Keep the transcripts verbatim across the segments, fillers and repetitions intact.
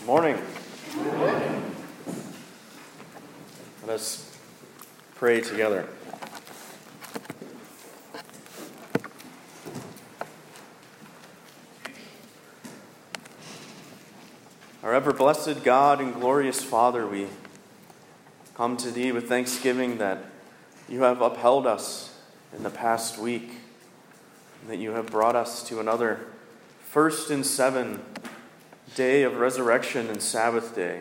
Morning. Good morning. Let us pray together. Our ever-blessed God and glorious Father, we come to Thee with thanksgiving that You have upheld us in the past week, and that You have brought us to another first and seven day of resurrection and Sabbath day.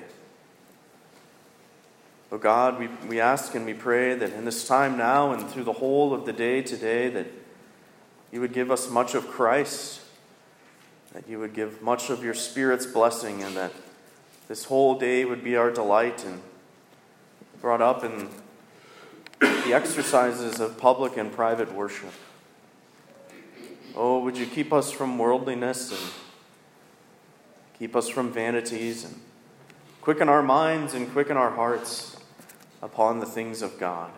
O God, we, we ask and we pray that in this time now and through the whole of the day today, that You would give us much of Christ, that You would give much of Your Spirit's blessing, and that this whole day would be our delight and brought up in the exercises of public and private worship. Oh, would You keep us from worldliness and keep us from vanities, and quicken our minds and quicken our hearts upon the things of God.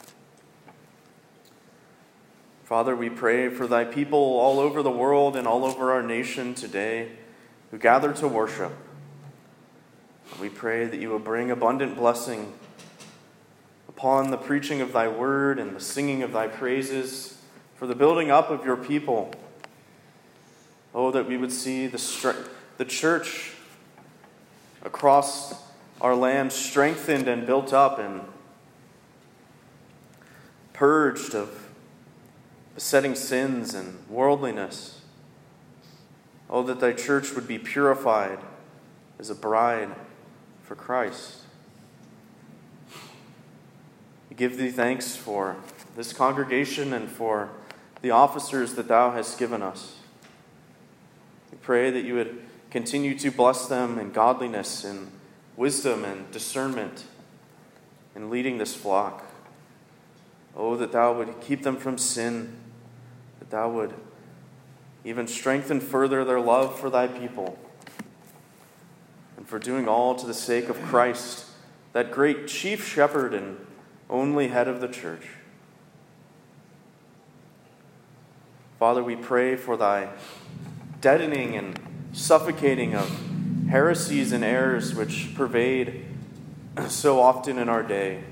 Father, we pray for Thy people all over the world and all over our nation today who gather to worship. We pray that You will bring abundant blessing upon the preaching of Thy word and the singing of Thy praises, for the building up of Your people. Oh, that we would see the strength The church across our land strengthened and built up and purged of besetting sins and worldliness. Oh, that Thy church would be purified as a bride for Christ. We give Thee thanks for this congregation and for the officers that Thou hast given us. We pray that You would continue to bless them in godliness and wisdom and discernment in leading this flock. Oh, that Thou would keep them from sin, that Thou would even strengthen further their love for Thy people, and for doing all to the sake of Christ, that great chief shepherd and only head of the church. Father, we pray for Thy deadening and suffocating of heresies and errors which pervade so often in our day.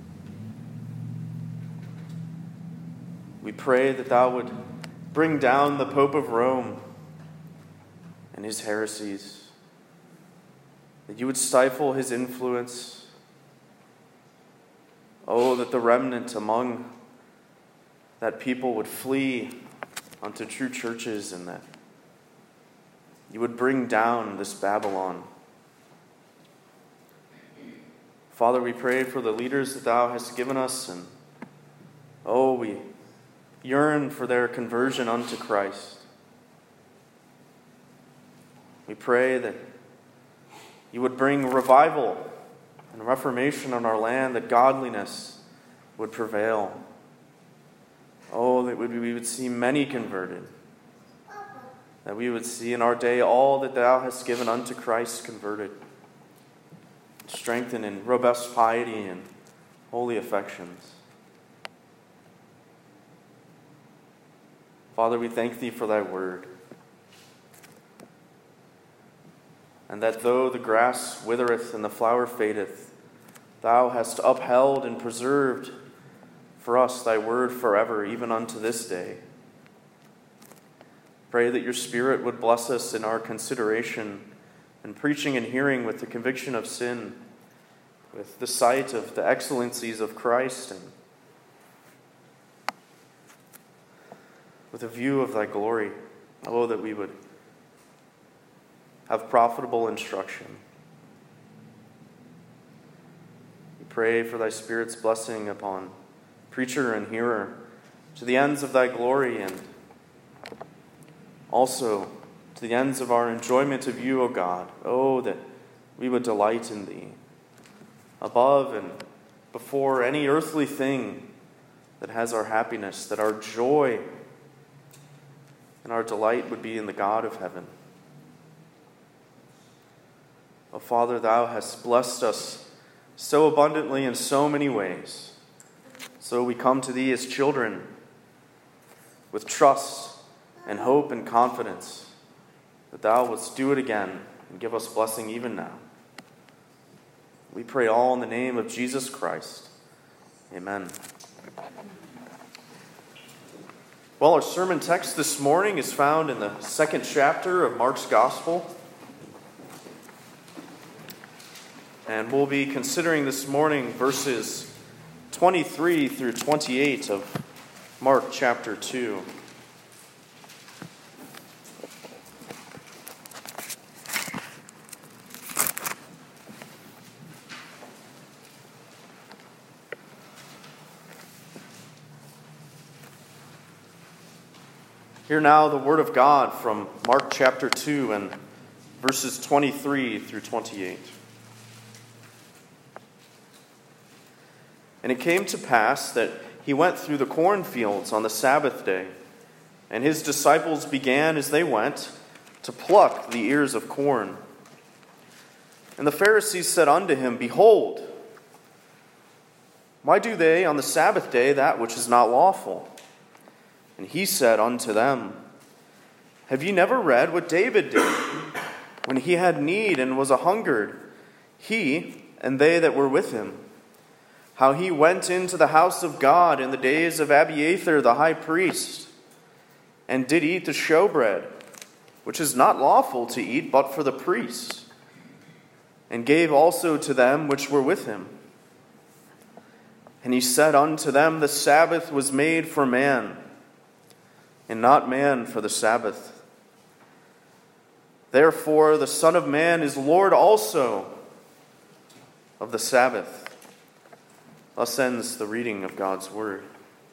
We pray that Thou would bring down the Pope of Rome and his heresies, that You would stifle his influence. Oh, that the remnant among that people would flee unto true churches, and that You would bring down this Babylon. Father, we pray for the leaders that Thou hast given us, and oh, we yearn for their conversion unto Christ. We pray that You would bring revival and reformation on our land, that godliness would prevail. Oh, that we would see many converted, that we would see in our day all that Thou hast given unto Christ converted, strengthened in robust piety and holy affections. Father, we thank Thee for Thy word, and that though the grass withereth and the flower fadeth, Thou hast upheld and preserved for us Thy word forever, even unto this day. Pray that Your Spirit would bless us in our consideration and preaching and hearing with the conviction of sin, with the sight of the excellencies of Christ, and with a view of Thy glory. Oh, that we would have profitable instruction. We pray for Thy Spirit's blessing upon preacher and hearer, to the ends of Thy glory, and also to the ends of our enjoyment of You, O God. Oh, that we would delight in Thee above and before any earthly thing that has our happiness, that our joy and our delight would be in the God of heaven. O Father, Thou hast blessed us so abundantly in so many ways. So we come to Thee as children with trust and hope and confidence that Thou wouldst do it again and give us blessing even now. We pray all in the name of Jesus Christ. Amen. Well, our sermon text this morning is found in the second chapter of Mark's Gospel. And we'll be considering this morning verses twenty-three through twenty-eight of Mark chapter two. Hear now the word of God from Mark chapter two and verses twenty-three through twenty-eight. And it came to pass that he went through the cornfields on the Sabbath day, and his disciples began as they went to pluck the ears of corn. And the Pharisees said unto him, Behold, why do they on the Sabbath day that which is not lawful? And he said unto them, Have ye never read what David did, when he had need and was a hungered, he and they that were with him? How he went into the house of God in the days of Abiathar the high priest, and did eat the showbread, which is not lawful to eat but for the priests, and gave also to them which were with him. And he said unto them, The Sabbath was made for man, and not man for the Sabbath. Therefore the Son of Man is Lord also of the Sabbath. Thus ends the reading of God's Word.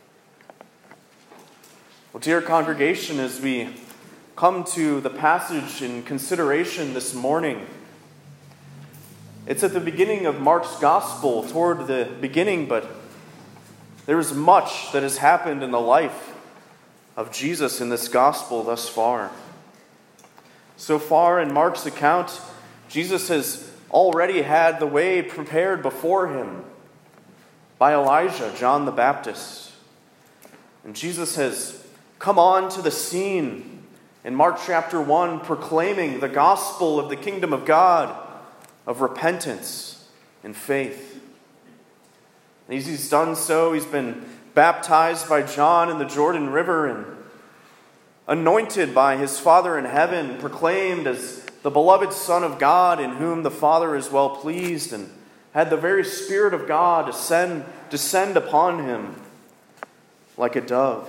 Well, dear congregation, as we come to the passage in consideration this morning, it's at the beginning of Mark's Gospel, toward the beginning, but there is much that has happened in the life of Jesus in this Gospel thus far. So far in Mark's account, Jesus has already had the way prepared before him by Elijah, John the Baptist. And Jesus has come on to the scene in Mark chapter one, proclaiming the gospel of the kingdom of God, of repentance and faith. And as he's done so, he's been baptized by John in the Jordan River and anointed by his Father in heaven, proclaimed as the beloved Son of God, in whom the Father is well pleased, and had the very Spirit of God descend, descend upon him like a dove.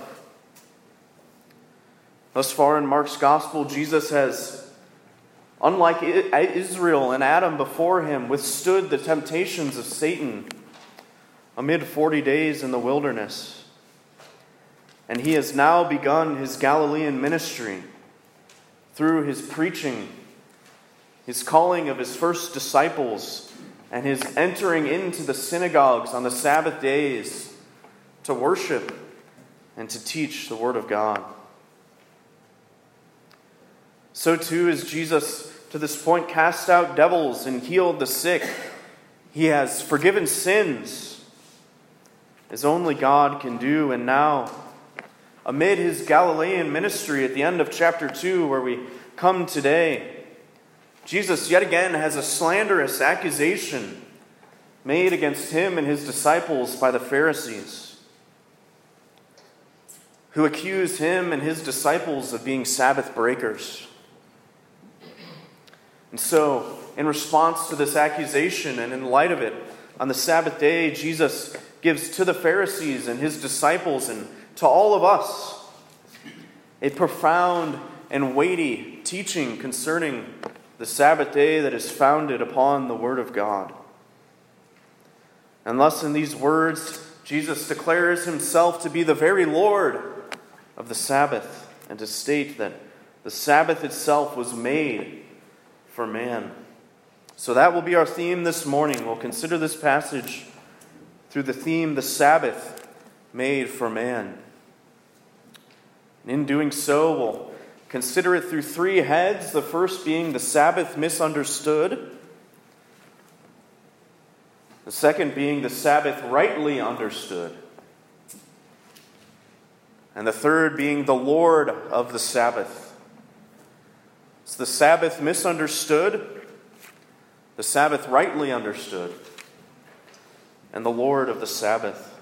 Thus far in Mark's Gospel, Jesus has, unlike Israel and Adam before him, withstood the temptations of Satan amid forty days in the wilderness. And he has now begun his Galilean ministry through his preaching, his calling of his first disciples, and his entering into the synagogues on the Sabbath days to worship and to teach the Word of God. So too is Jesus, to this point, cast out devils and healed the sick. He has forgiven sins, as only God can do. And now, amid his Galilean ministry at the end of chapter two, where we come today, Jesus yet again has a slanderous accusation made against him and his disciples by the Pharisees, who accuse him and his disciples of being Sabbath breakers. And so, in response to this accusation and in light of it, on the Sabbath day, Jesus gives to the Pharisees and his disciples and to all of us a profound and weighty teaching concerning the Sabbath day that is founded upon the Word of God. And thus in these words, Jesus declares himself to be the very Lord of the Sabbath, and to state that the Sabbath itself was made for man. So that will be our theme this morning. We'll consider this passage through the theme, the Sabbath made for man. And in doing so, we'll consider it through three heads, the first being the Sabbath misunderstood, the second being the Sabbath rightly understood, and the third being the Lord of the Sabbath. It's the Sabbath misunderstood, the Sabbath rightly understood, and the Lord of the Sabbath.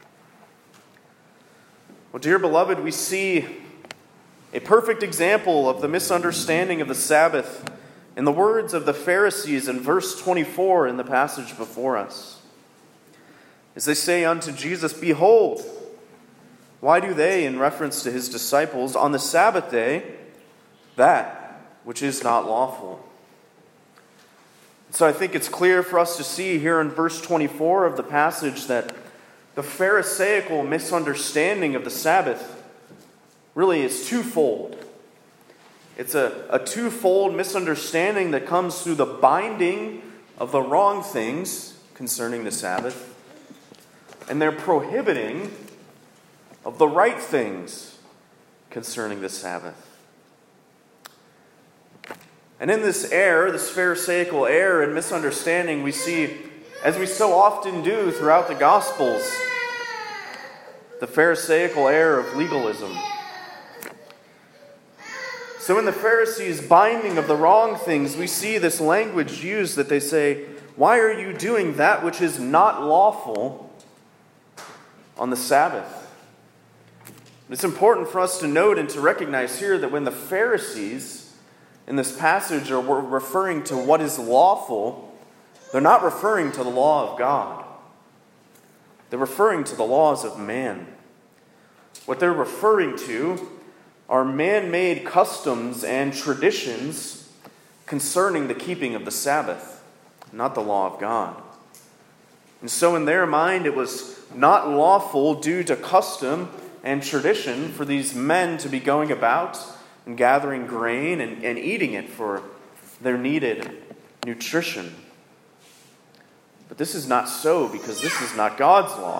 Well, dear beloved, we see a perfect example of the misunderstanding of the Sabbath in the words of the Pharisees in verse twenty-four in the passage before us. As they say unto Jesus, "Behold, why do they," in reference to his disciples, "on the Sabbath day, that which is not lawful?" So I think it's clear for us to see here in verse twenty-four of the passage that the Pharisaical misunderstanding of the Sabbath really is twofold. It's a, a twofold misunderstanding that comes through the binding of the wrong things concerning the Sabbath and their prohibiting of the right things concerning the Sabbath. And in this error, this Pharisaical error and misunderstanding, we see, as we so often do throughout the Gospels, the Pharisaical error of legalism. So in the Pharisees' binding of the wrong things, we see this language used that they say, "Why are you doing that which is not lawful on the Sabbath?" It's important for us to note and to recognize here that when the Pharisees in this passage are referring to what is lawful, they're not referring to the law of God. They're referring to the laws of man. What they're referring to are man-made customs and traditions concerning the keeping of the Sabbath, not the law of God. And so in their mind, it was not lawful due to custom and tradition for these men to be going about and gathering grain and, and eating it for their needed nutrition. But this is not so, because this is not God's law.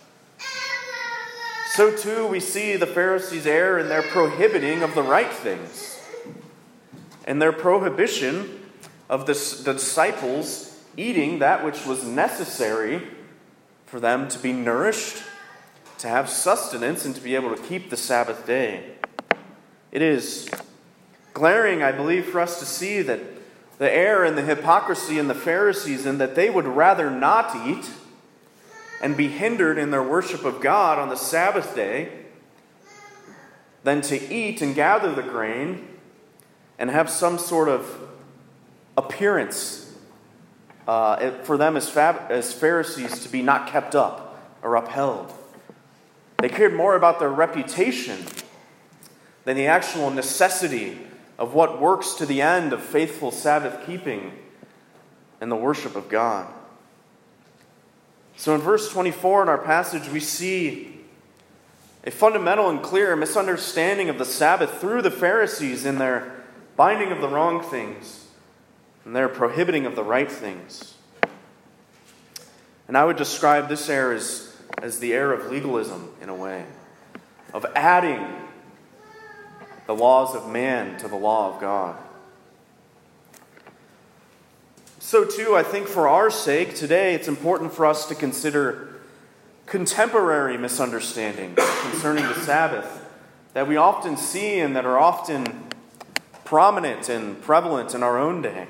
So too we see the Pharisees' error in their prohibiting of the right things, and their prohibition of the, the disciples eating that which was necessary for them to be nourished, to have sustenance, and to be able to keep the Sabbath day. It is glaring, I believe, for us to see that the error and the hypocrisy in the Pharisees, in that they would rather not eat and be hindered in their worship of God on the Sabbath day than to eat and gather the grain and have some sort of appearance uh, for them as, Fab- as Pharisees to be not kept up or upheld. They cared more about their reputation than the actual necessity of what works to the end of faithful Sabbath keeping and the worship of God. So in verse twenty-four in our passage, we see a fundamental and clear misunderstanding of the Sabbath through the Pharisees in their binding of the wrong things and their prohibiting of the right things. And I would describe this error as, as the error of legalism, in a way, of adding the laws of man to the law of God. So too, I think for our sake, today it's important for us to consider contemporary misunderstandings concerning the Sabbath that we often see and that are often prominent and prevalent in our own day.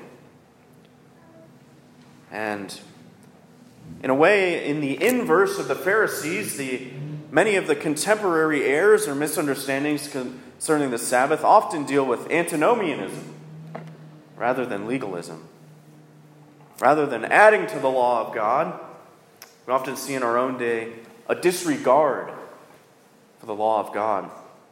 And in a way, in the inverse of the Pharisees, the many of the contemporary errors or misunderstandings concerning the Sabbath often deal with antinomianism rather than legalism. Rather than adding to the law of God, we often see in our own day a disregard for the law of God.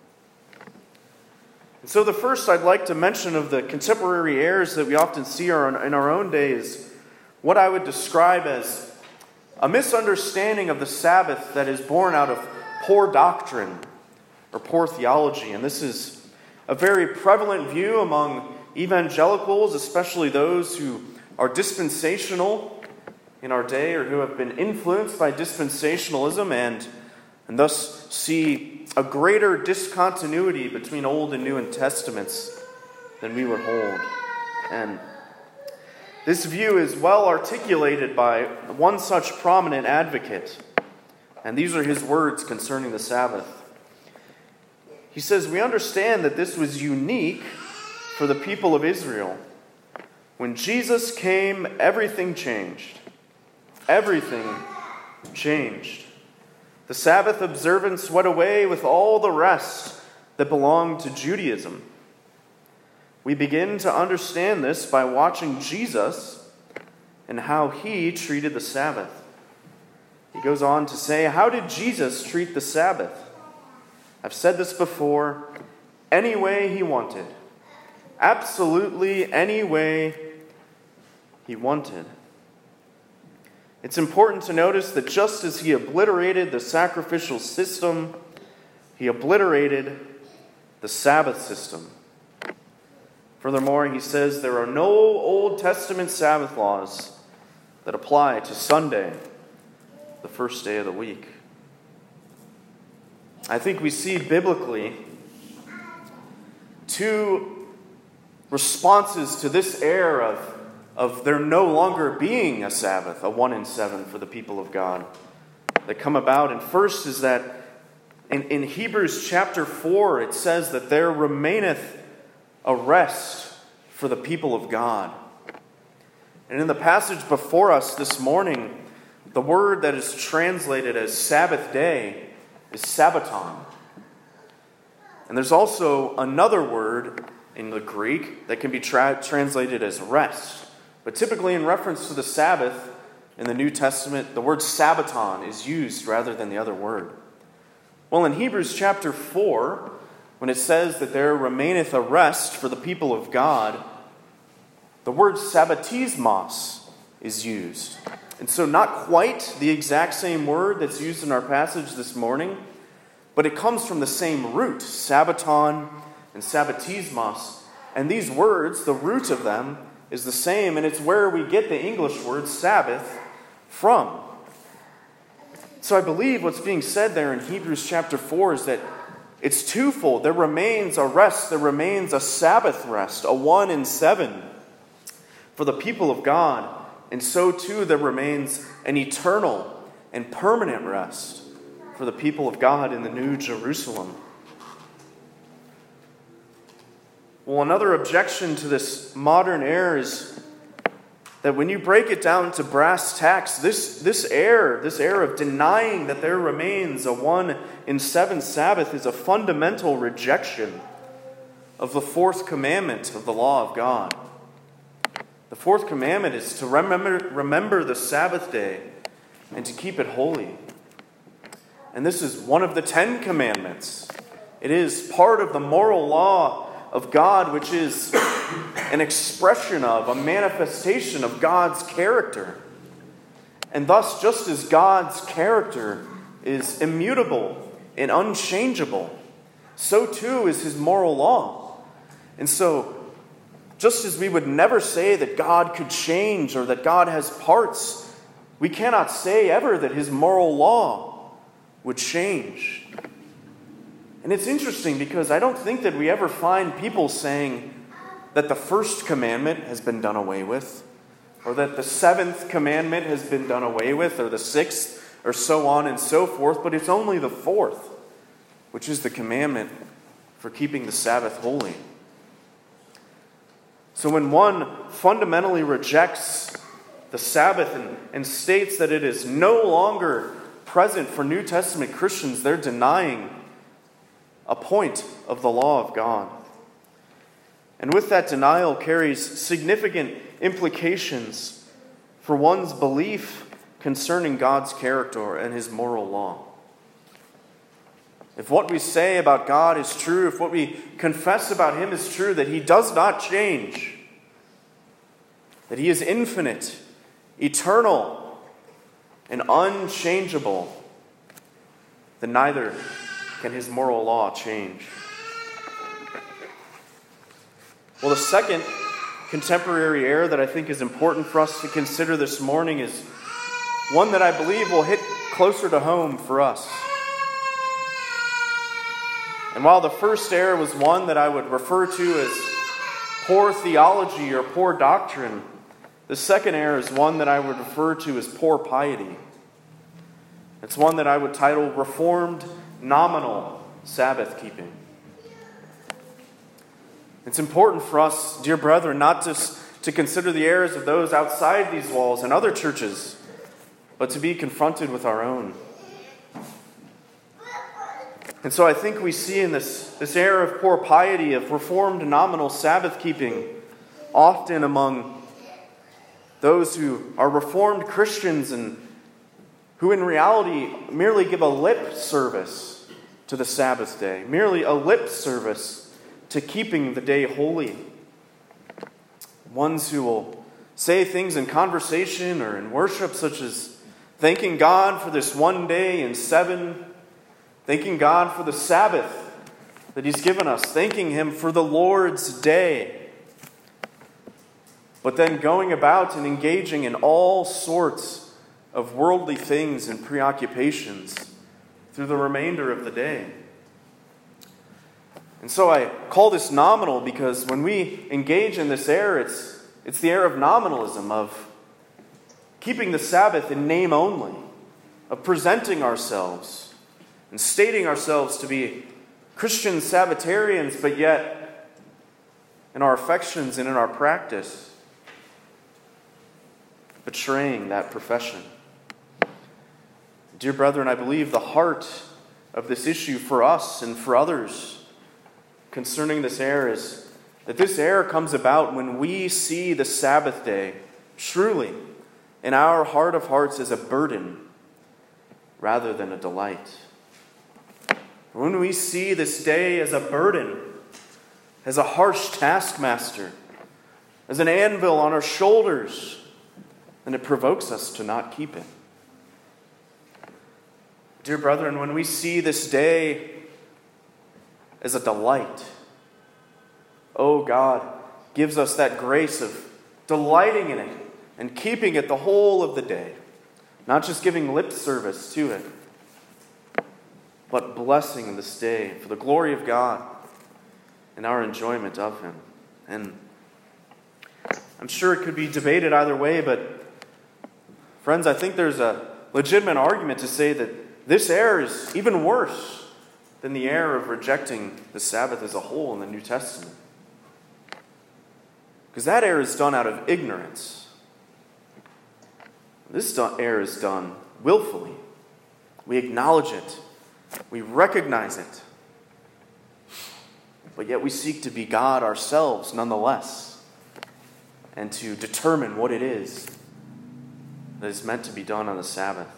And so the first I'd like to mention of the contemporary errors that we often see are in our own day is what I would describe as a misunderstanding of the Sabbath that is born out of poor doctrine or poor theology. And this is a very prevalent view among evangelicals, especially those who are dispensational in our day or who have been influenced by dispensationalism and, and thus see a greater discontinuity between Old and New Testaments than we would hold. And this view is well articulated by one such prominent advocate. And these are his words concerning the Sabbath. He says, "We understand that this was unique for the people of Israel. When Jesus came, everything changed. Everything changed. The Sabbath observance went away with all the rest that belonged to Judaism. We begin to understand this by watching Jesus and how he treated the Sabbath. He goes on to say, how did Jesus treat the Sabbath? I've said this before, any way he wanted. Absolutely any way he wanted. It's important to notice that just as he obliterated the sacrificial system, he obliterated the Sabbath system. Furthermore, he says there are no Old Testament Sabbath laws that apply to Sunday, the first day of the week. I think we see biblically two responses to this error of of there no longer being a Sabbath, a one in seven for the people of God, that come about. And first is that in, in Hebrews chapter four, it says that there remaineth a rest for the people of God. And in the passage before us this morning, the word that is translated as Sabbath day is Sabbaton. And there's also another word in the Greek that can be tra- translated as rest. But typically in reference to the Sabbath in the New Testament, the word Sabbaton is used rather than the other word. Well, in Hebrews chapter four, when it says that there remaineth a rest for the people of God, the word Sabbatismos is used. And so not quite the exact same word that's used in our passage this morning, but it comes from the same root, Sabbaton and Sabbatismos. And these words, the root of them, is the same, and it's where we get the English word Sabbath from. So I believe what's being said there in Hebrews chapter four is that it's twofold. There remains a rest, there remains a Sabbath rest, a one in seven for the people of God. And so too there remains an eternal and permanent rest for the people of God in the New Jerusalem. Well, another objection to this modern error is that when you break it down to brass tacks, this, this error, this error of denying that there remains a one in seven Sabbath is a fundamental rejection of the fourth commandment of the law of God. The fourth commandment is to remember, remember the Sabbath day and to keep it holy. And this is one of the Ten Commandments. It is part of the moral law of God, which is an expression of, a manifestation of God's character. And thus, just as God's character is immutable and unchangeable, so too is his moral law. And so, just as we would never say that God could change or that God has parts, we cannot say ever that his moral law would change. And it's interesting because I don't think that we ever find people saying that the first commandment has been done away with, or that the seventh commandment has been done away with, or the sixth, or so on and so forth, but it's only the fourth, which is the commandment for keeping the Sabbath holy. So when one fundamentally rejects the Sabbath and, and states that it is no longer present for New Testament Christians, they're denying a point of the law of God. And with that denial carries significant implications for one's belief concerning God's character and his moral law. If what we say about God is true, if what we confess about him is true, that he does not change, that he is infinite, eternal, and unchangeable, then neither can his moral law change. Well, the second contemporary error that I think is important for us to consider this morning is one that I believe will hit closer to home for us. And while the first error was one that I would refer to as poor theology or poor doctrine, the second error is one that I would refer to as poor piety. It's one that I would title Reformed Nominal Sabbath Keeping. It's important for us, dear brethren, not just to consider the errors of those outside these walls and other churches, but to be confronted with our own. And so I think we see in this, this era of poor piety, of reformed nominal Sabbath keeping, often among those who are Reformed Christians and who in reality merely give a lip service to the Sabbath day, merely a lip service to keeping the day holy. Ones who will say things in conversation or in worship such as thanking God for this one day in seven, thanking God for the Sabbath that He's given us, thanking Him for the Lord's day. But then going about and engaging in all sorts of worldly things and preoccupations through the remainder of the day. And so I call this nominal because when we engage in this error, it's, it's the error of nominalism, of keeping the Sabbath in name only, of presenting ourselves and stating ourselves to be Christian Sabbatarians, but yet in our affections and in our practice, betraying that profession. Dear brethren, I believe the heart of this issue for us and for others concerning this error is that this error comes about when we see the Sabbath day truly in our heart of hearts as a burden rather than a delight. When we see this day as a burden, as a harsh taskmaster, as an anvil on our shoulders, then it provokes us to not keep it. Dear brethren, when we see this day as a delight, oh, God gives us that grace of delighting in it and keeping it the whole of the day, not just giving lip service to it, but blessing this day for the glory of God and our enjoyment of Him. And I'm sure it could be debated either way, but friends, I think there's a legitimate argument to say that this error is even worse than the error of rejecting the Sabbath as a whole in the New Testament. Because that error is done out of ignorance. This error is done willfully. We acknowledge it. We recognize it. But yet we seek to be God ourselves nonetheless, and to determine what it is that is meant to be done on the Sabbath.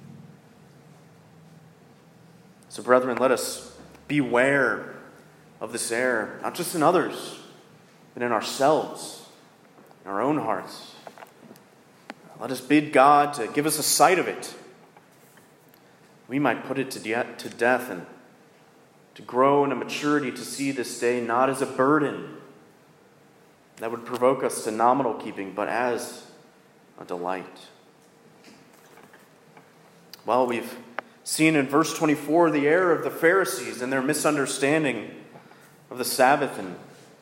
So, brethren, let us beware of this error, not just in others, but in ourselves, in our own hearts. Let us bid God to give us a sight of it. We might put it to, de- to death and to grow in a maturity to see this day not as a burden that would provoke us to nominal keeping, but as a delight. Well, we've seen in verse twenty-four the error of the Pharisees and their misunderstanding of the Sabbath, and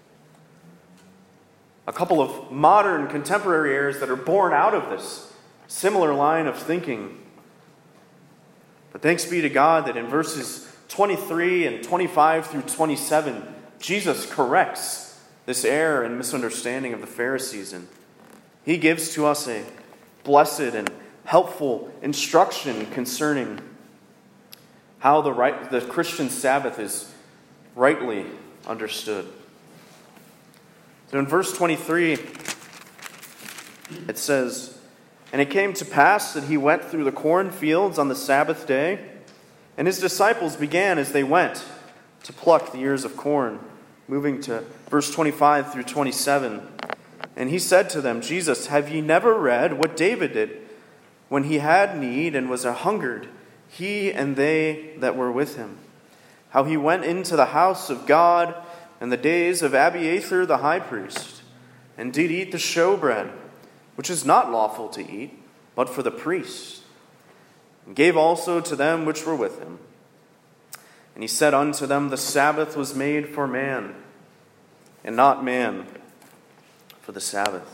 a couple of modern contemporary errors that are born out of this similar line of thinking. But thanks be to God that in verses twenty-three and twenty-five through twenty-seven, Jesus corrects this error and misunderstanding of the Pharisees, and He gives to us a blessed and helpful instruction concerning how the right, the Christian Sabbath is rightly understood. So in verse twenty-three, it says, "And it came to pass that He went through the cornfields on the Sabbath day, and His disciples began as they went to pluck the ears of corn." Moving to verse twenty-five through twenty-seven. "And He said to them, Jesus, have ye never read what David did when he had need and was a-hungered, he and they that were with him? How he went into the house of God in the days of Abiathar the high priest, and did eat the showbread, which is not lawful to eat, but for the priest, and gave also to them which were with him. And He said unto them, the Sabbath was made for man, and not man for the Sabbath."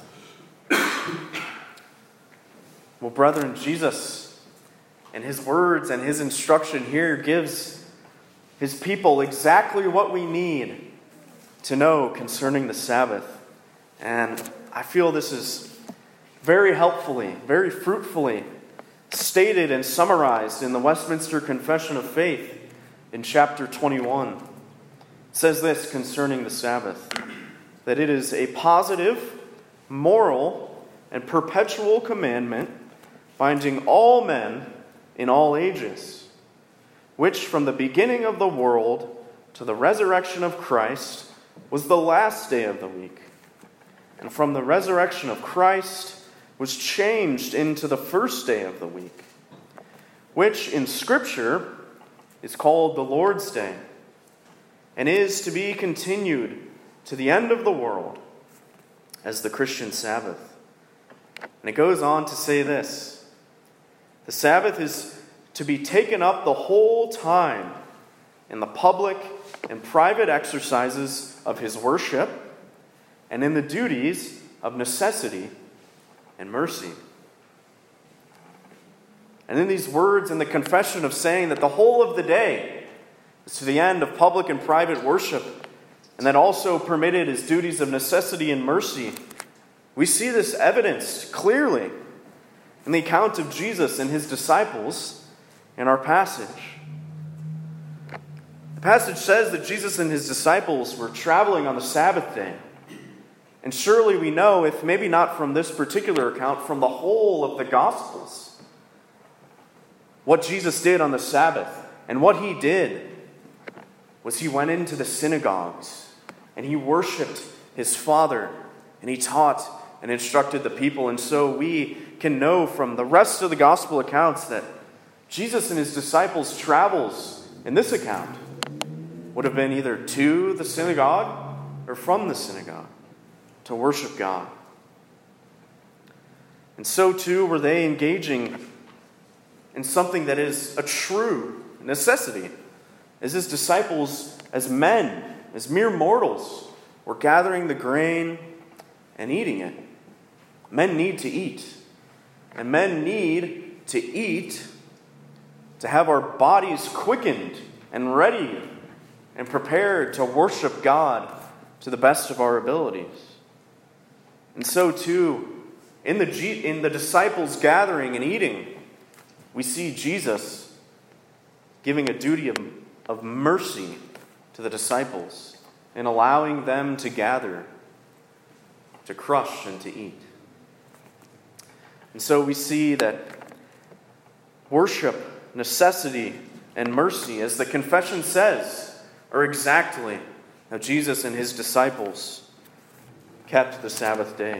Well, brethren, Jesus, in His words and His instruction here, gives His people exactly what we need to know concerning the Sabbath. And I feel this is very helpfully, very fruitfully stated and summarized in the Westminster Confession of Faith in chapter twenty-one. It says this concerning the Sabbath, that it is a positive, moral, and perpetual commandment binding all men in all ages, which from the beginning of the world to the resurrection of Christ was the last day of the week, and from the resurrection of Christ was changed into the first day of the week, which in Scripture is called the Lord's Day, and is to be continued to the end of the world as the Christian Sabbath. And it goes on to say this: the Sabbath is to be taken up the whole time in the public and private exercises of his worship, and in the duties of necessity and mercy. And in these words in the confession of saying that the whole of the day is to the end of public and private worship, and that also permitted as duties of necessity and mercy, we see this evidenced clearly in the account of Jesus and his disciples in our passage. The passage says that Jesus and his disciples were traveling on the Sabbath day. And surely we know, if maybe not from this particular account, from the whole of the Gospels, what Jesus did on the Sabbath. And what he did was he went into the synagogues and he worshiped his Father, and he taught and instructed the people. And so we can know from the rest of the Gospel accounts that Jesus and his disciples' travels in this account would have been either to the synagogue or from the synagogue to worship God. And so too were they engaging in something that is a true necessity, as his disciples, as men, as mere mortals, were gathering the grain and eating it. Men need to eat. And men need to eat to have our bodies quickened and ready and prepared to worship God to the best of our abilities. And so too, in the, in the disciples gathering and eating, we see Jesus giving a duty of, of mercy to the disciples and allowing them to gather, to crush and to eat. And so we see that worship, necessity, and mercy, as the confession says, are exactly how Jesus and his disciples kept the Sabbath day.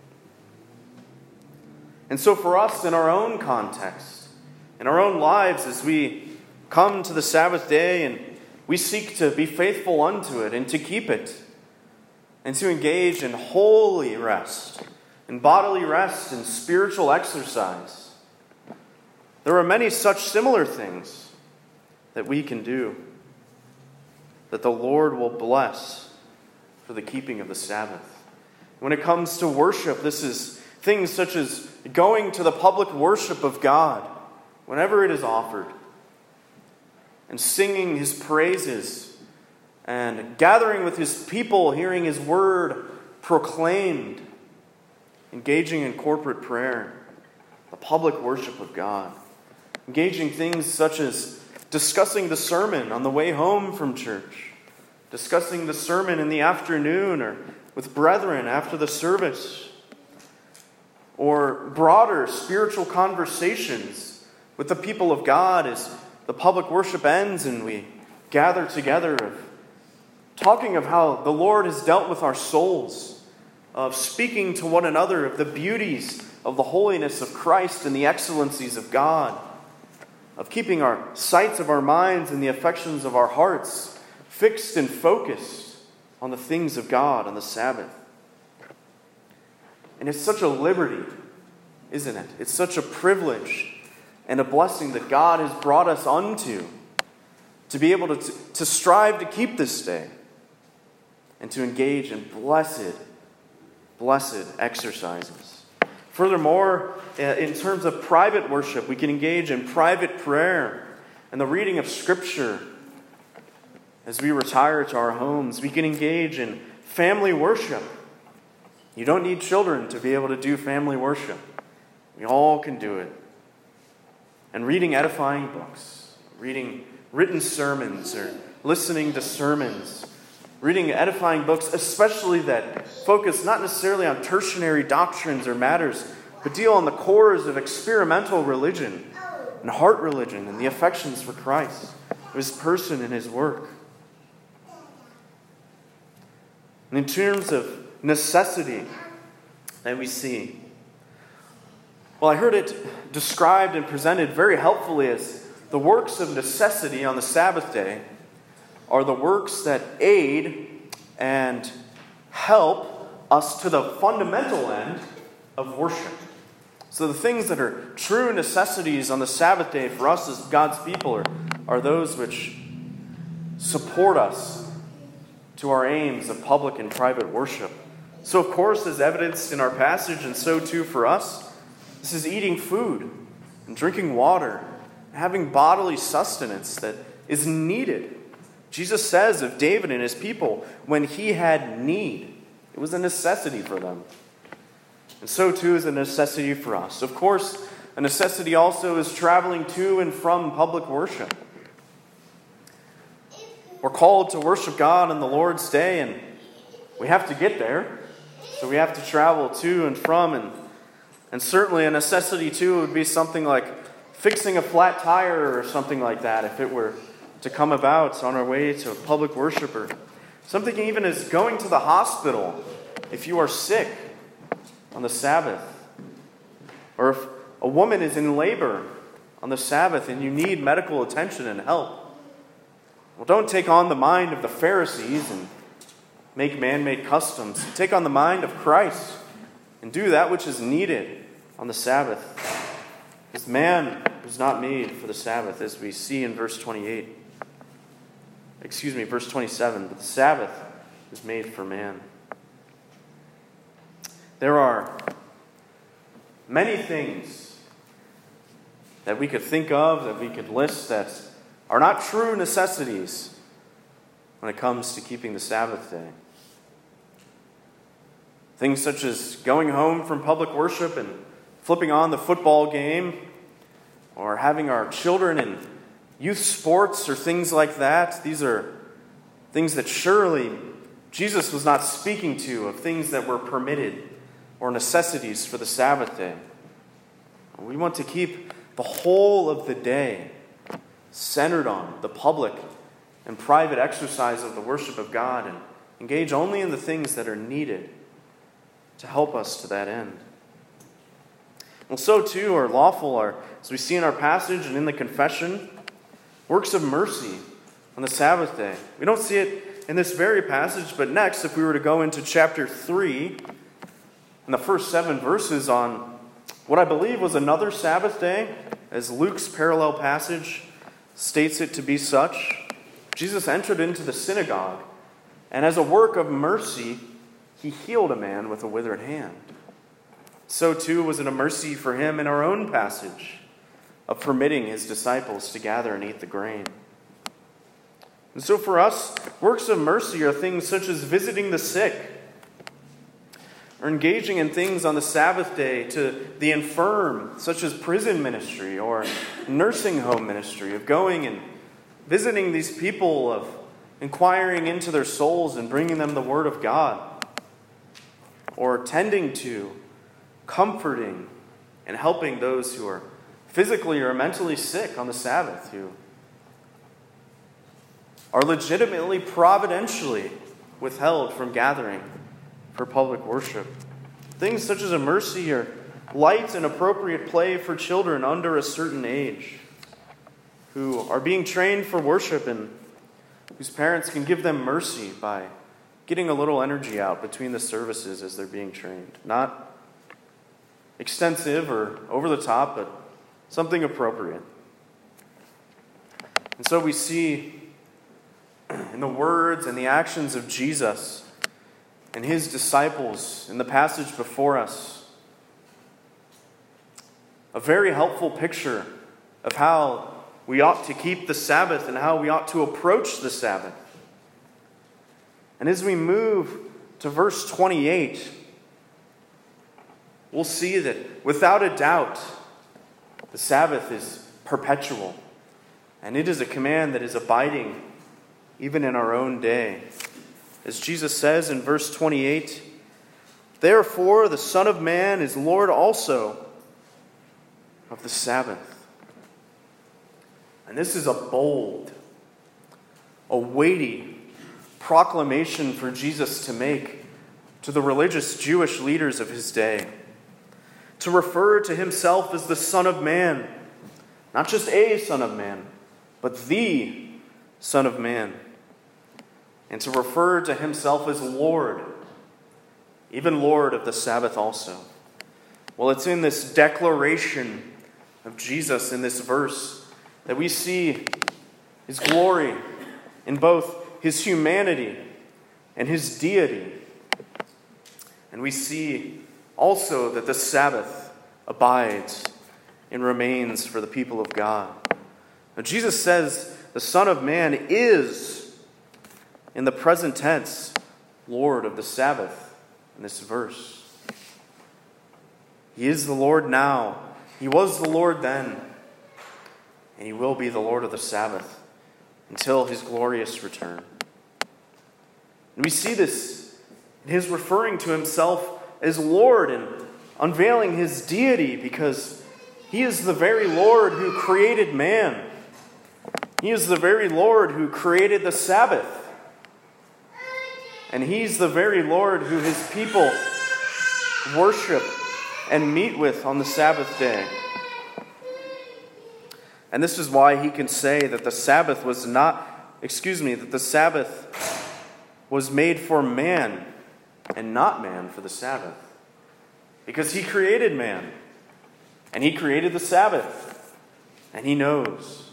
And so for us, in our own context, in our own lives, as we come to the Sabbath day and we seek to be faithful unto it and to keep it, and to engage in holy rest, in bodily rest, and spiritual exercise, there are many such similar things that we can do that the Lord will bless for the keeping of the Sabbath. When it comes to worship, this is things such as going to the public worship of God whenever it is offered, and singing his praises, and gathering with his people, hearing his word proclaimed, engaging in corporate prayer, the public worship of God, engaging things such as discussing the sermon on the way home from church, discussing the sermon in the afternoon or with brethren after the service, or broader spiritual conversations with the people of God as the public worship ends and we gather together, of talking of how the Lord has dealt with our souls, of speaking to one another of the beauties of the holiness of Christ and the excellencies of God, of keeping our sights of our minds and the affections of our hearts fixed and focused on the things of God on the Sabbath. And it's such a liberty, isn't it? It's such a privilege and a blessing that God has brought us unto, to be able to, to strive to keep this day and to engage in blessed, blessed exercises. Furthermore, in terms of private worship, we can engage in private prayer and the reading of Scripture as we retire to our homes, we can engage in family worship. You don't need children to be able to do family worship. We all can do it. And reading edifying books, reading written sermons, or listening to sermons, reading edifying books, especially that focus not necessarily on tertiary doctrines or matters, but deal on the cores of experimental religion and heart religion and the affections for Christ, his person and his work. And in terms of necessity that we see, well, I heard it described and presented very helpfully as the works of necessity on the Sabbath day are the works that aid and help us to the fundamental end of worship. So the things that are true necessities on the Sabbath day for us as God's people are, are those which support us to our aims of public and private worship. So, of course, as evidenced in our passage, and so too for us, this is eating food and drinking water, and having bodily sustenance that is needed. Jesus says of David and his people, when he had need, it was a necessity for them. And so too is a necessity for us. Of course, a necessity also is traveling to and from public worship. We're called to worship God on the Lord's day, and we have to get there. So we have to travel to and from, and, and certainly a necessity too would be something like fixing a flat tire or something like that if it were to come about on our way to a public worship, or something even as going to the hospital if you are sick on the Sabbath, or if a woman is in labor on the Sabbath and you need medical attention and help. Well, don't take on the mind of the Pharisees and make man-made customs. Take on the mind of Christ and do that which is needed on the Sabbath. Because man was not made for the Sabbath, as we see in verse twenty-eight. Excuse me, verse twenty-seven. But the Sabbath was made for man. There are many things that we could think of, that we could list, that are not true necessities when it comes to keeping the Sabbath day. Things such as going home from public worship and flipping on the football game, or having our children in youth sports or things like that. These are things that surely Jesus was not speaking to, of things that were permitted or necessities for the Sabbath day. We want to keep the whole of the day centered on the public and private exercise of the worship of God, and engage only in the things that are needed to help us to that end. Well, so too are lawful, are, as we see in our passage and in the confession, works of mercy on the Sabbath day. We don't see it in this very passage, but next, if we were to go into chapter three, in the first seven verses on what I believe was another Sabbath day, as Luke's parallel passage states it to be such, Jesus entered into the synagogue, and as a work of mercy, he healed a man with a withered hand. So too was it a mercy for him in our own passage of permitting his disciples to gather and eat the grain. And so for us, works of mercy are things such as visiting the sick, or engaging in things on the Sabbath day to the infirm, such as prison ministry or nursing home ministry, of going and visiting these people, of inquiring into their souls and bringing them the Word of God, or tending to, comforting, and helping those who are physically or mentally sick on the Sabbath, who are legitimately, providentially withheld from gathering for public worship. Things such as a mercy or light and appropriate play for children under a certain age, who are being trained for worship and whose parents can give them mercy by getting a little energy out between the services as they're being trained. Not extensive or over the top, but something appropriate. And so we see in the words and the actions of Jesus and his disciples in the passage before us a very helpful picture of how we ought to keep the Sabbath and how we ought to approach the Sabbath. And as we move to verse twenty-eight, we'll see that without a doubt, the Sabbath is perpetual. And it is a command that is abiding even in our own day. As Jesus says in verse twenty-eight, "Therefore the Son of Man is Lord also of the Sabbath." And this is a bold, a weighty proclamation for Jesus to make to the religious Jewish leaders of his day. To refer to himself as the Son of Man, not just a Son of Man, but the Son of Man. And to refer to himself as Lord, even Lord of the Sabbath also. Well, it's in this declaration of Jesus in this verse that we see his glory in both his humanity and his deity. And we see also that the Sabbath abides and remains for the people of God. Now, Jesus says the Son of Man is, in the present tense, Lord of the Sabbath in this verse. He is the Lord now. He was the Lord then. And he will be the Lord of the Sabbath until his glorious return. And we see this in his referring to himself as Lord and unveiling his deity, because he is the very Lord who created man. He is the very Lord who created the Sabbath. And he's the very Lord who his people worship and meet with on the Sabbath day. And this is why he can say that the Sabbath was not, excuse me, that the Sabbath was made for man and not man for the Sabbath. Because he created man. And he created the Sabbath. And he knows.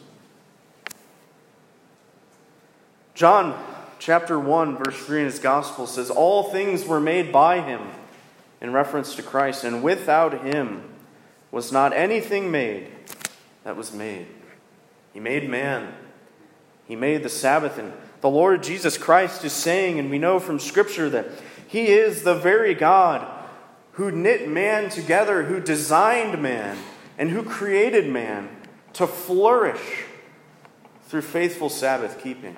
John chapter one, verse three in his gospel says, "All things were made by him," in reference to Christ, "and without him was not anything made that was made." He made man. He made the Sabbath. And the Lord Jesus Christ is saying, and we know from Scripture, that he is the very God who knit man together, who designed man, and who created man to flourish through faithful Sabbath keeping.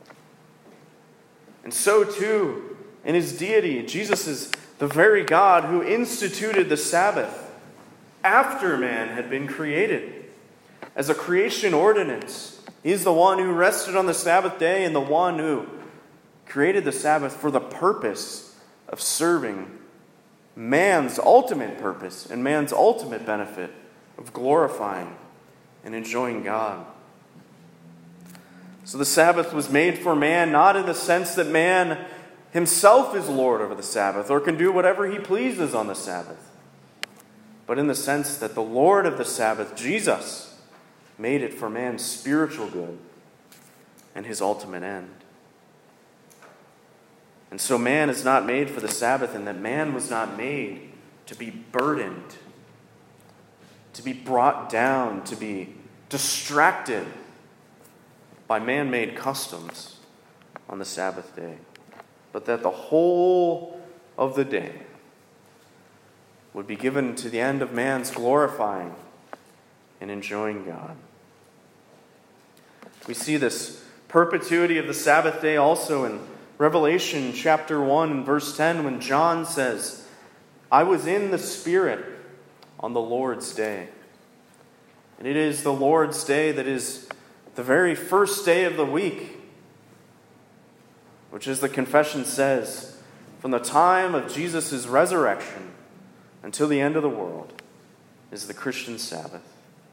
And so too, in his deity, Jesus is the very God who instituted the Sabbath after man had been created. As a creation ordinance, he's the one who rested on the Sabbath day and the one who created the Sabbath for the purpose of serving man's ultimate purpose and man's ultimate benefit of glorifying and enjoying God. So the Sabbath was made for man, not in the sense that man himself is Lord over the Sabbath or can do whatever he pleases on the Sabbath, but in the sense that the Lord of the Sabbath, Jesus, made it for man's spiritual good and his ultimate end. And so man is not made for the Sabbath, and that man was not made to be burdened, to be brought down, to be distracted by man-made customs on the Sabbath day, but that the whole of the day would be given to the end of man's glorifying and enjoying God. We see this perpetuity of the Sabbath day also in Revelation chapter one and verse ten, when John says, "I was in the Spirit on the Lord's day." And it is the Lord's day that is the very first day of the week, which, as the confession says, from the time of Jesus' resurrection until the end of the world, is the Christian Sabbath.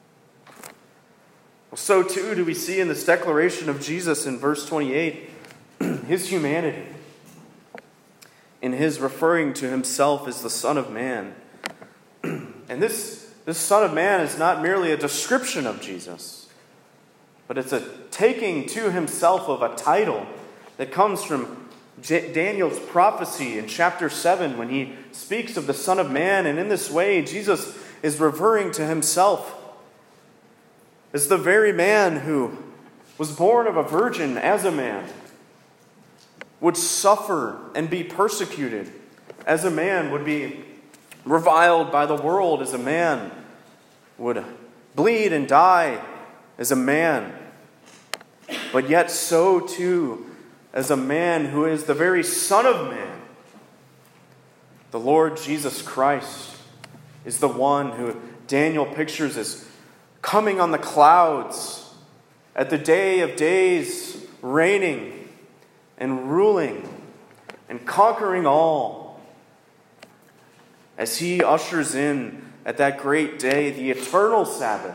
Well, so too do we see in this declaration of Jesus in verse twenty-eight, his humanity, in his referring to himself as the Son of Man. And this, this Son of Man is not merely a description of Jesus, but it's a taking to himself of a title that comes from J- Daniel's prophecy in chapter seven when he speaks of the Son of Man. And in this way, Jesus is referring to himself as the very man who was born of a virgin as a man, would suffer and be persecuted, as a man would be reviled by the world, as a man would bleed and die as a man, but yet so too as a man who is the very Son of Man. The Lord Jesus Christ is the one who Daniel pictures as coming on the clouds at the day of days, reigning and ruling and conquering all, as he ushers in at that great day the eternal Sabbath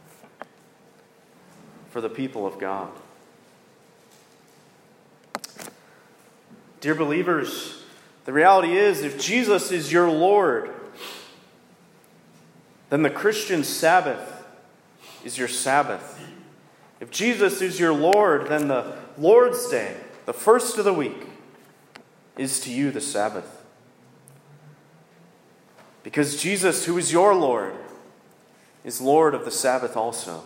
for the people of God. Dear believers, the reality is, if Jesus is your Lord, then the Christian Sabbath is your Sabbath. If Jesus is your Lord, then the Lord's Day, the first of the week, is to you the Sabbath. Because Jesus, who is your Lord, is Lord of the Sabbath also.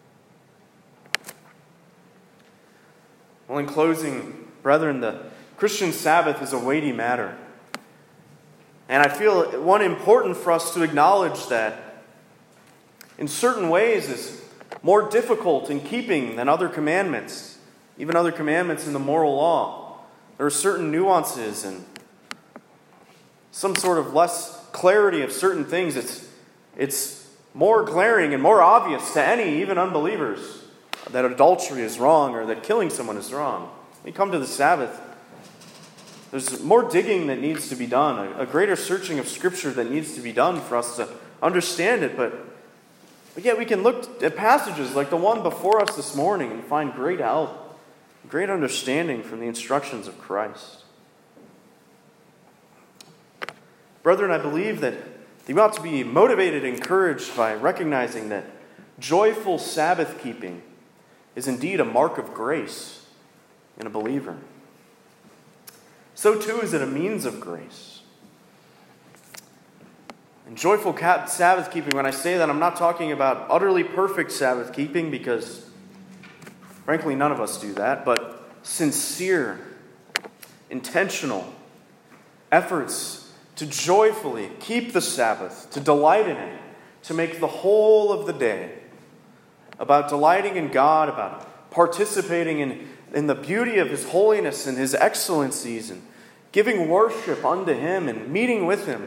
Well, in closing, brethren, the Christian Sabbath is a weighty matter. And I feel one important for us to acknowledge that in certain ways is more difficult in keeping than other commandments, even other commandments in the moral law. There are certain nuances and some sort of less clarity of certain things. It's, it's more glaring and more obvious to any, even unbelievers, that adultery is wrong or that killing someone is wrong. When you come to the Sabbath, there's more digging that needs to be done, a, a greater searching of Scripture that needs to be done for us to understand it. But, but yet we can look at passages like the one before us this morning and find great help, great understanding from the instructions of Christ. Brethren, I believe that you ought to be motivated and encouraged by recognizing that joyful Sabbath keeping is indeed a mark of grace in a believer. So too is it a means of grace. And joyful Sabbath keeping, when I say that, I'm not talking about utterly perfect Sabbath keeping, because frankly none of us do that, but sincere, intentional efforts to joyfully keep the Sabbath, to delight in it, to make the whole of the day about delighting in God, about participating in, in the beauty of His holiness and His excellencies, and giving worship unto Him and meeting with Him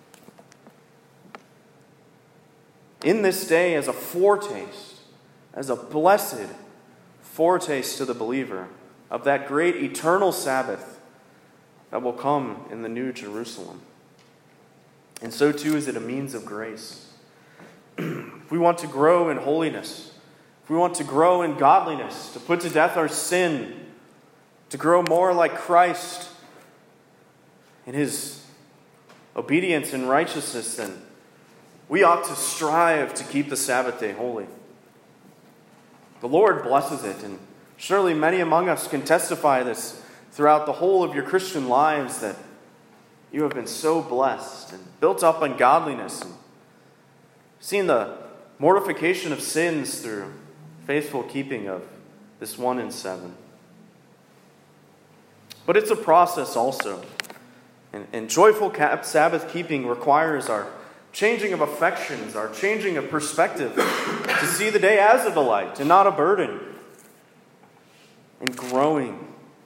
in this day as a foretaste, as a blessed foretaste to the believer of that great eternal Sabbath that will come in the New Jerusalem. And so too is it a means of grace. If we want to grow in holiness, if we want to grow in godliness, to put to death our sin, to grow more like Christ in His obedience and righteousness, then we ought to strive to keep the Sabbath day holy. The Lord blesses it, and surely many among us can testify this throughout the whole of your Christian lives, that you have been so blessed and built up on godliness and seen the mortification of sins through faithful keeping of this one in seven. But it's a process also. And, and joyful Sabbath keeping requires our changing of affections, our changing of perspective, to see the day as a delight and not a burden, and growing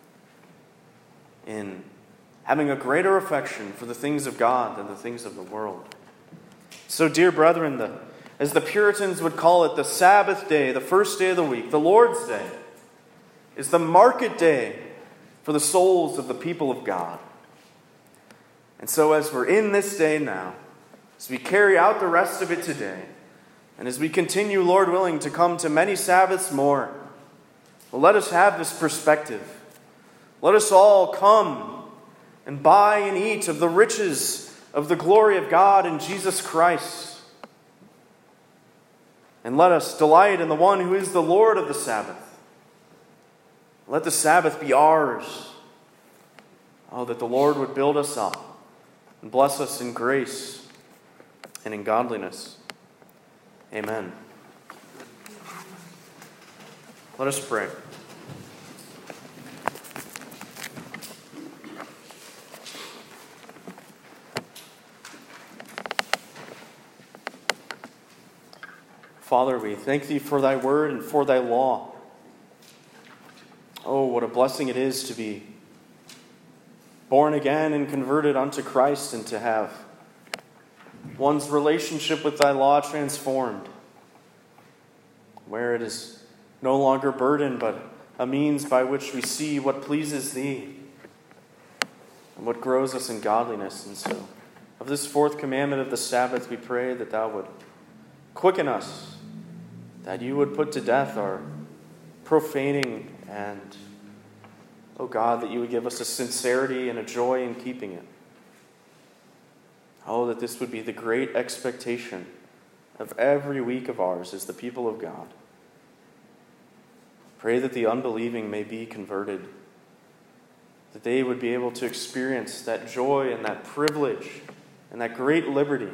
in having a greater affection for the things of God than the things of the world. So, dear brethren, the, as the Puritans would call it, the Sabbath day, the first day of the week, the Lord's Day, is the market day for the souls of the people of God. And so as we're in this day now, as we carry out the rest of it today, and as we continue, Lord willing, to come to many Sabbaths more, well, let us have this perspective. Let us all come and buy and eat of the riches of the glory of God in Jesus Christ. And let us delight in the one who is the Lord of the Sabbath. Let the Sabbath be ours. Oh, that the Lord would build us up and bless us in grace and in godliness. Amen. Let us pray. Father, we thank thee for thy word and for thy law. Oh, what a blessing it is to be born again and converted unto Christ, and to have one's relationship with thy law transformed, where it is no longer burden, but a means by which we see what pleases thee and what grows us in godliness. And so, of this fourth commandment of the Sabbath, we pray that thou would quicken us, that you would put to death our profaning, and, oh God, that you would give us a sincerity and a joy in keeping it. Oh, that this would be the great expectation of every week of ours as the people of God. Pray that the unbelieving may be converted, that they would be able to experience that joy and that privilege and that great liberty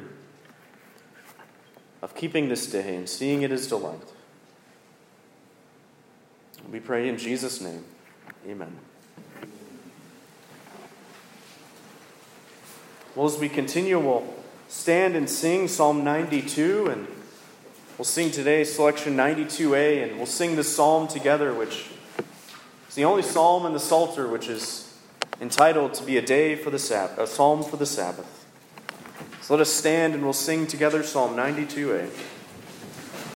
of keeping this day and seeing it as delight. We pray in Jesus' name. Amen. Well, as we continue, we'll stand and sing Psalm ninety-two, and we'll sing today selection ninety-two A, and we'll sing this psalm together, which is the only psalm in the Psalter which is entitled to be a day for the Sabbath, a psalm for the Sabbath. So let us stand and we'll sing together Psalm ninety-two A.